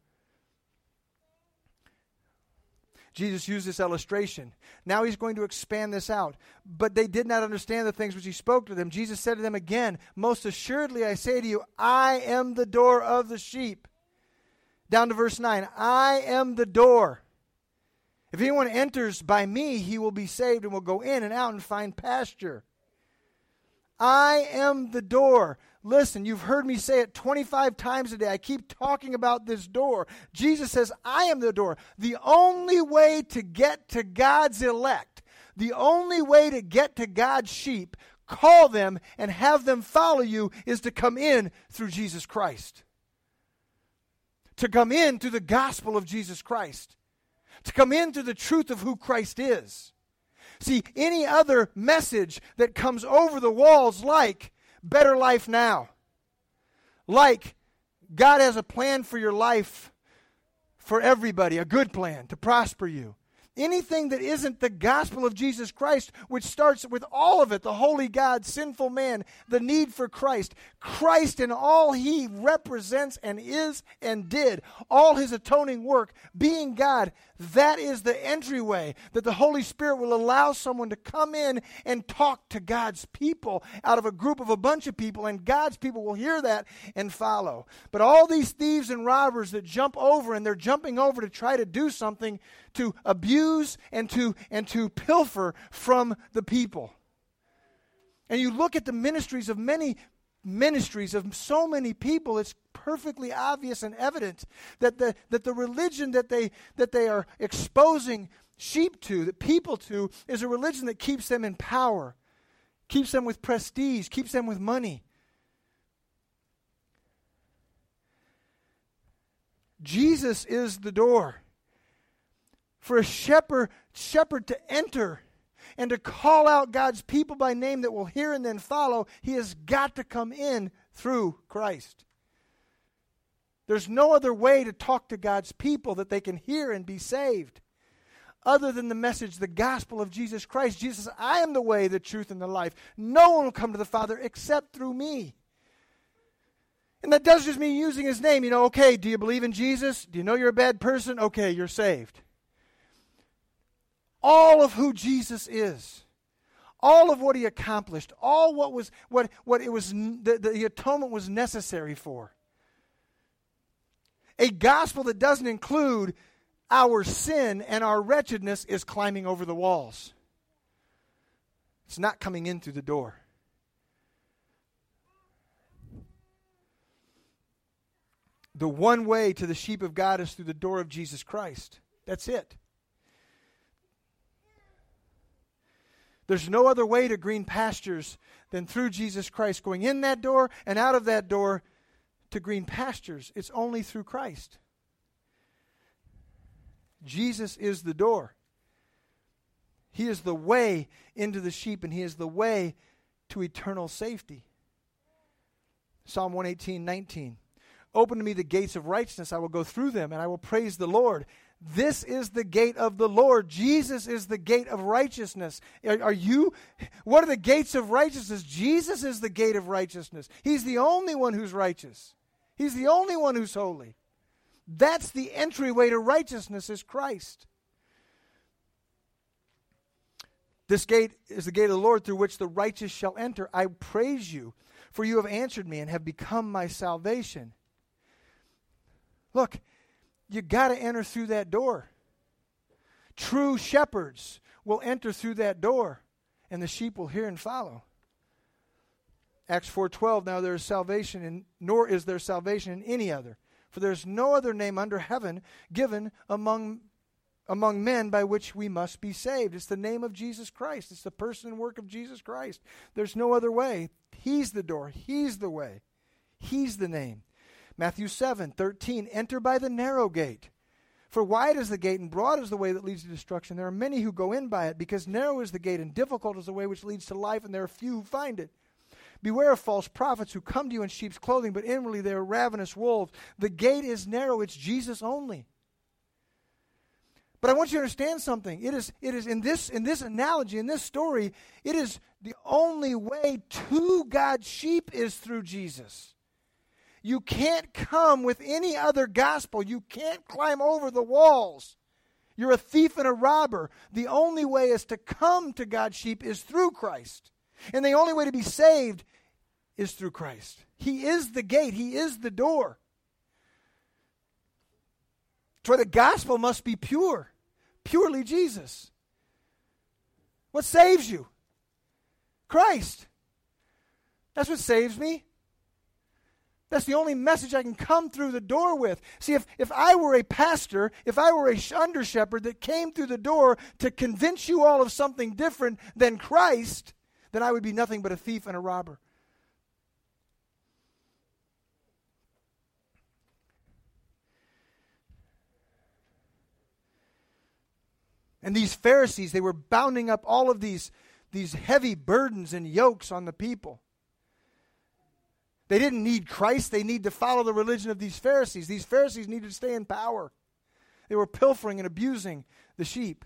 Jesus used this illustration. Now he's going to expand this out. But they did not understand the things which he spoke to them. Jesus said to them again, "Most assuredly I say to you, I am the door of the sheep." Down to verse 9. I am the door. If anyone enters by me, he will be saved and will go in and out and find pasture. I am the door. Listen, you've heard me say it 25 times a day. I keep talking about this door. Jesus says, I am the door. The only way to get to God's elect, the only way to get to God's sheep, call them and have them follow you, is to come in through Jesus Christ. To come in through the gospel of Jesus Christ. To come in through the truth of who Christ is. See, any other message that comes over the walls, like better life now, like God has a plan for your life for everybody, a good plan to prosper you. Anything that isn't the gospel of Jesus Christ, which starts with all of it, the holy God, sinful man, the need for Christ, Christ and all he represents and is and did, all his atoning work, being God, that is the entryway that the Holy Spirit will allow someone to come in and talk to God's people out of a group of a bunch of people, and God's people will hear that and follow. But all these thieves and robbers that jump over, and they're jumping over to try to do something, to abuse and to pilfer from the people. And you look at the ministries of so many people, it's perfectly obvious and evident that the religion that they are exposing sheep to, that people to, is a religion that keeps them in power, keeps them with prestige, keeps them with money. Jesus is the door. For a shepherd to enter and to call out God's people by name that will hear and then follow, he has got to come in through Christ. There's no other way to talk to God's people that they can hear and be saved other than the message, the gospel of Jesus Christ. Jesus says, I am the way, the truth, and the life. No one will come to the Father except through me. And that doesn't just mean using his name. Okay, do you believe in Jesus? Do you know you're a bad person? Okay, you're saved. All of who Jesus is, all of what he accomplished, all what it was the atonement was necessary for. A gospel that doesn't include our sin and our wretchedness is climbing over the walls. It's not coming in through the door. The one way to the sheep of God is through the door of Jesus Christ. That's it. There's no other way to green pastures than through Jesus Christ, going in that door and out of that door to green pastures. It's only through Christ. Jesus is the door. He is the way into the sheep, and he is the way to eternal safety. Psalm 118:19. Open to me the gates of righteousness. I will go through them, and I will praise the Lord. This is the gate of the Lord. Jesus is the gate of righteousness. What are the gates of righteousness? Jesus is the gate of righteousness. He's the only one who's righteous. He's the only one who's holy. That's the entryway to righteousness, is Christ. This gate is the gate of the Lord through which the righteous shall enter. I praise you, for you have answered me and have become my salvation. Look, you got to enter through that door. True shepherds will enter through that door, and the sheep will hear and follow. Acts 4:12, now there is salvation, nor is there salvation in any other. For there is no other name under heaven given among men by which we must be saved. It's the name of Jesus Christ. It's the person and work of Jesus Christ. There's no other way. He's the door. He's the way. He's the name. Matthew 7:13, enter by the narrow gate. For wide is the gate and broad is the way that leads to destruction. There are many who go in by it, because narrow is the gate and difficult is the way which leads to life, and there are few who find it. Beware of false prophets who come to you in sheep's clothing, but inwardly they are ravenous wolves. The gate is narrow, it's Jesus only. But I want you to understand something. It is in this analogy, in this story, it is the only way to God's sheep is through Jesus. You can't come with any other gospel. You can't climb over the walls. You're a thief and a robber. The only way is to come to God's sheep is through Christ. And the only way to be saved is through Christ. He is the gate. He is the door. That's why the gospel must be pure. Purely Jesus. What saves you? Christ. That's what saves me. That's the only message I can come through the door with. See, if I were a pastor, if I were a under shepherd that came through the door to convince you all of something different than Christ, then I would be nothing but a thief and a robber. And these Pharisees, they were bounding up all of these heavy burdens and yokes on the people. They didn't need Christ. They need to follow the religion of these Pharisees. These Pharisees needed to stay in power. They were pilfering and abusing the sheep.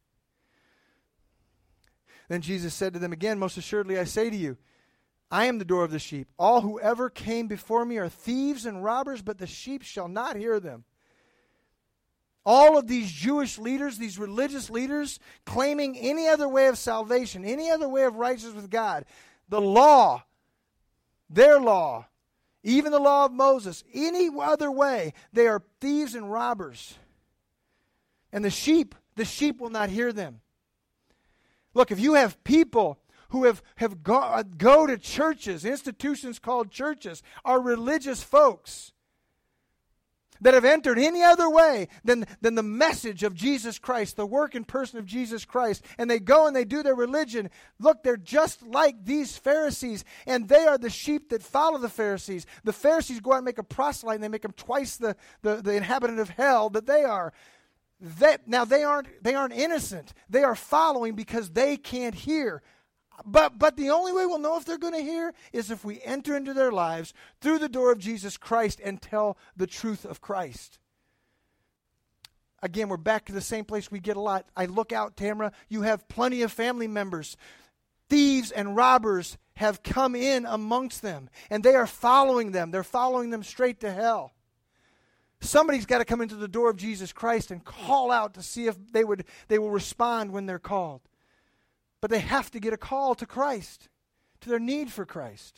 Then Jesus said to them again, most assuredly I say to you, I am the door of the sheep. All who ever came before me are thieves and robbers, but the sheep shall not hear them. All of these Jewish leaders, these religious leaders, claiming any other way of salvation, any other way of righteousness with God, the law, their law, even the law of Moses, any other way, they are thieves and robbers. And the sheep will not hear them. Look, if you have people who go to churches, institutions called churches, are religious folks that have entered any other way than the message of Jesus Christ, the work and person of Jesus Christ, and they go and they do their religion, look, they're just like these Pharisees, and they are the sheep that follow the Pharisees. The Pharisees go out and make a proselyte, and they make them twice the inhabitant of hell that they are. Now they aren't innocent. They are following because they can't hear. But the only way we'll know if they're going to hear is if we enter into their lives through the door of Jesus Christ and tell the truth of Christ. Again, we're back to the same place we get a lot. I look out, Tamara, you have plenty of family members. Thieves and robbers have come in amongst them, and they are following them. They're following them straight to hell. Somebody's got to come into the door of Jesus Christ and call out to see if they will respond when they're called. But they have to get a call to Christ, to their need for Christ.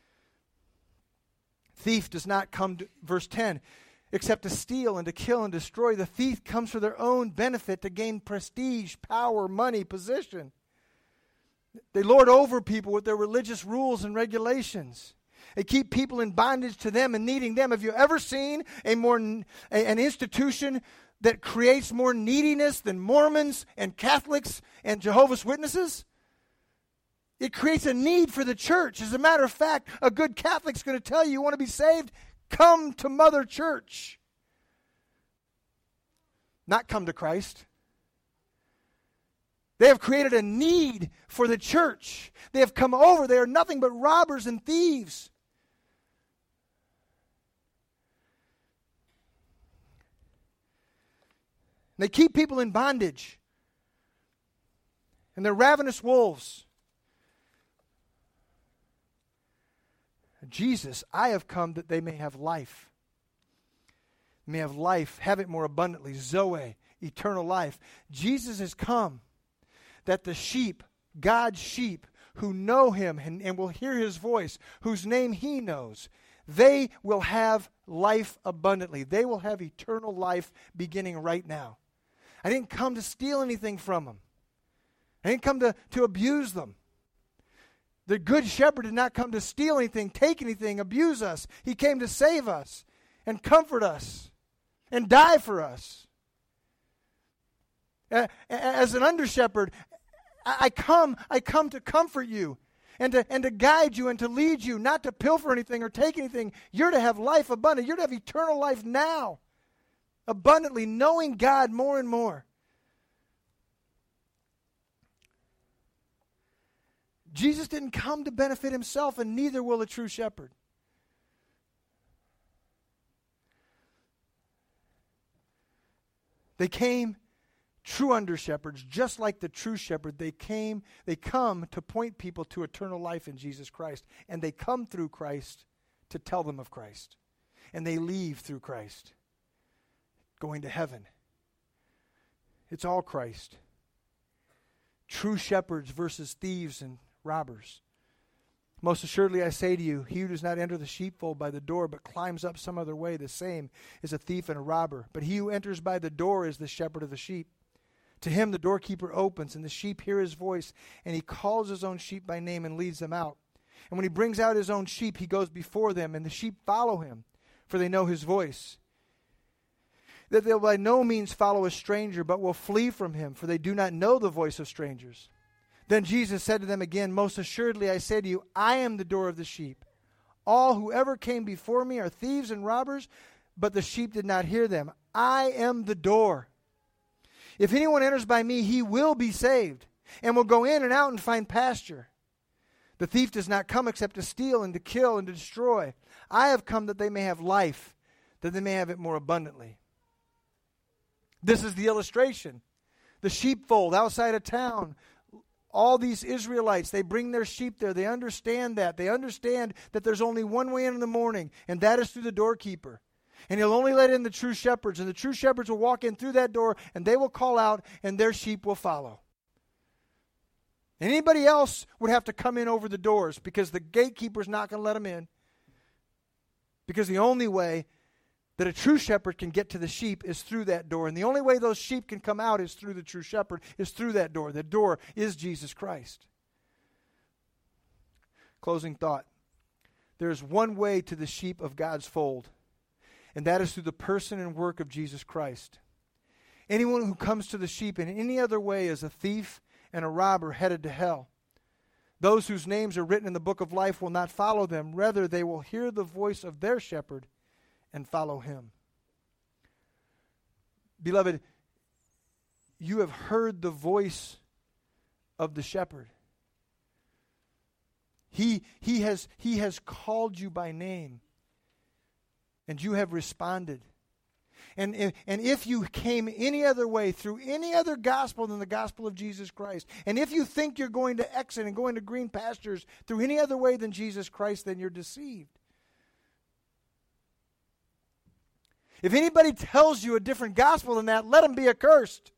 Thief does not come to, verse 10, except to steal and to kill and destroy. The thief comes for their own benefit, to gain prestige, power, money, position. They lord over people with their religious rules and regulations. They keep people in bondage to them and needing them. Have you ever seen an institution that creates more neediness than Mormons and Catholics and Jehovah's Witnesses? It creates a need for the church. As a matter of fact, a good Catholic's going to tell you want to be saved? Come to Mother Church. Not come to Christ. They have created a need for the church. They have come over. They are nothing but robbers and thieves. They keep people in bondage. And they're ravenous wolves. Jesus, I have come that they may have life. May have life, have it more abundantly. Zoe, eternal life. Jesus has come that the sheep, God's sheep, who know Him and will hear His voice, whose name He knows, they will have life abundantly. They will have eternal life beginning right now. I didn't come to steal anything from them. I didn't come to abuse them. The good shepherd did not come to steal anything, take anything, abuse us. He came to save us and comfort us and die for us. As an under-shepherd, I come to comfort you and to guide you and to lead you, not to pilfer anything or take anything. You're to have life abundant. You're to have eternal life now, abundantly, knowing God more and more. Jesus didn't come to benefit himself, and neither will a true shepherd. They came, true under-shepherds, just like the true shepherd. They come to point people to eternal life in Jesus Christ. And they come through Christ to tell them of Christ. And they leave through Christ, going to heaven. It's all Christ. True shepherds versus thieves and robbers. Most assuredly I say to you, he who does not enter the sheepfold by the door, but climbs up some other way, the same is a thief and a robber. But he who enters by the door is the shepherd of the sheep. To him the doorkeeper opens, and the sheep hear his voice, and he calls his own sheep by name and leads them out. And when he brings out his own sheep, he goes before them, and the sheep follow him, for they know his voice. That they'll by no means follow a stranger, but will flee from him, for they do not know the voice of strangers. Then Jesus said to them again, most assuredly I say to you, I am the door of the sheep. All who ever came before me are thieves and robbers, but the sheep did not hear them. I am the door. If anyone enters by me, he will be saved, and will go in and out and find pasture. The thief does not come except to steal and to kill and to destroy. I have come that they may have life, that they may have it more abundantly. This is the illustration. The sheepfold outside of town. All these Israelites, they bring their sheep there. They understand that. They understand that there's only one way in the morning, and that is through the doorkeeper. And he'll only let in the true shepherds, and the true shepherds will walk in through that door, and they will call out, and their sheep will follow. Anybody else would have to come in over the doors, because the gatekeeper's not going to let them in. Because the only way that a true shepherd can get to the sheep is through that door. And the only way those sheep can come out is through the true shepherd, is through that door. The door is Jesus Christ. Closing thought. There is one way to the sheep of God's fold, and that is through the person and work of Jesus Christ. Anyone who comes to the sheep in any other way is a thief and a robber headed to hell. Those whose names are written in the book of life will not follow them. Rather, they will hear the voice of their shepherd and follow him. Beloved, you have heard the voice of the shepherd. He has called you by name, and you have responded. And if you came any other way, through any other gospel than the gospel of Jesus Christ, and if you think you're going to exit and go into green pastures through any other way than Jesus Christ, then you're deceived. If anybody tells you a different gospel than that, let them be accursed.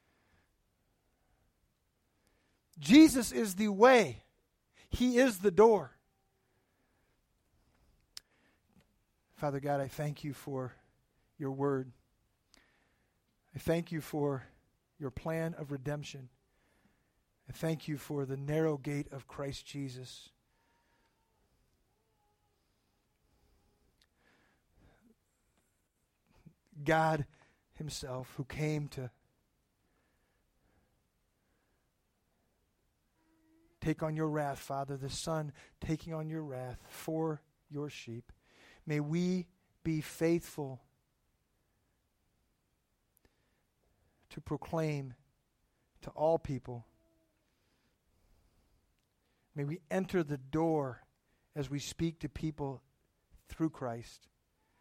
Jesus is the way. He is the door. Father God, I thank you for your word. I thank you for your plan of redemption. I thank you for the narrow gate of Christ Jesus. God himself who came to take on your wrath, Father, the Son taking on your wrath for your sheep. May we be faithful to proclaim to all people. May we enter the door as we speak to people through Christ.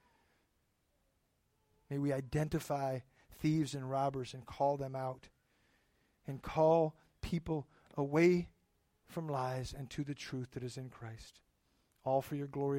May we identify thieves and robbers and call them out and call people away from lies and to the truth that is in Christ. All for your glory.